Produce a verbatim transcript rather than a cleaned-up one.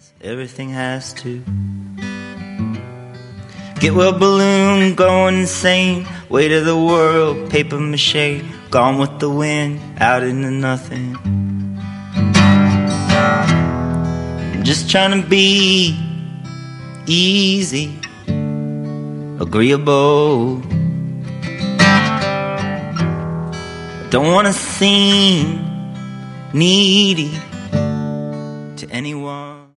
Everything has to. Get well balloon, going insane. Weight of the world, paper mache. Gone with the wind, out into nothing. I'm just trying to be easy, agreeable. Don't wanna seem needy to anyone.